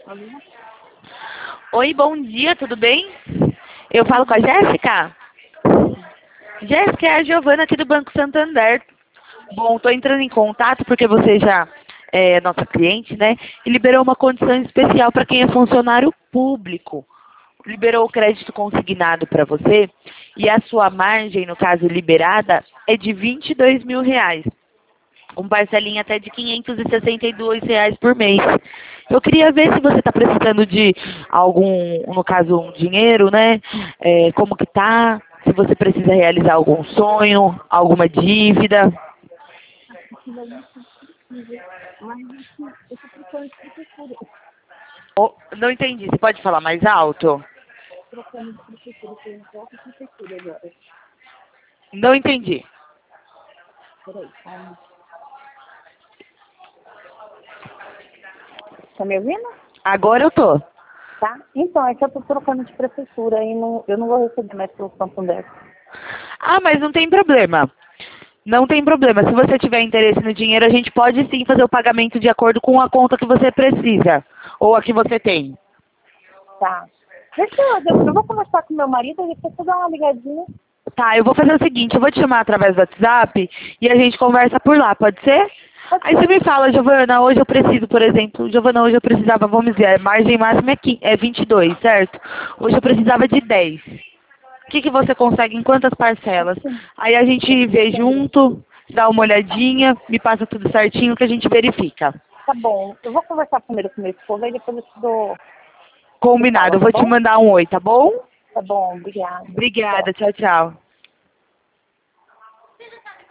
Alô? Oi, bom dia, tudo bem? Eu falo com a Jéssica? Jéssica, é a Giovana aqui do Banco Santander. Bom, estou entrando em contato porque você já é nossa cliente, né? E liberou uma condição especial para quem é funcionário público. Liberou o crédito consignado para você e a sua margem, no caso liberada, é de R$ 22.000. Com parcelinha até de R$ 562 por mês. Eu queria ver se você está precisando de algum, no caso, um dinheiro, né? Como que tá? Se você precisa realizar algum sonho, alguma dívida. Aquilo ali precisa. Mas assim, eu tô trocando de professora. Oh, não entendi. Você pode falar mais alto? Trocando de professora. Eu tô em outra prefeitura agora. Não entendi. Peraí, calma. Tá me ouvindo? Agora eu tô. Tá? Então, é que eu tô trocando de prefeitura e eu não vou receber mais pelo Santander. Ah, mas não tem problema. Não tem problema. Se você tiver interesse no dinheiro, a gente pode sim fazer o pagamento de acordo com a conta que você precisa. Ou a que você tem. Tá. Eu vou conversar com meu marido e depois eu dar uma ligadinha. Tá, eu vou fazer o seguinte, eu vou te chamar através do WhatsApp e a gente conversa por lá, pode ser? Pode Aí você ser. me fala, Giovana, hoje eu preciso, por exemplo, Giovana, hoje eu precisava, vamos dizer, a margem máxima é 22, certo? Hoje eu precisava de 10. O que você consegue em quantas parcelas? Aí a gente vê junto, dá uma olhadinha, me passa tudo certinho que a gente verifica. Tá bom. Eu vou conversar primeiro com meu esposo, aí depois eu te Combinado, falo, eu tá vou te bom? mandar um oi, tá bom? Tá bom, obrigada. Tchau. Obrigada, tchau, tchau.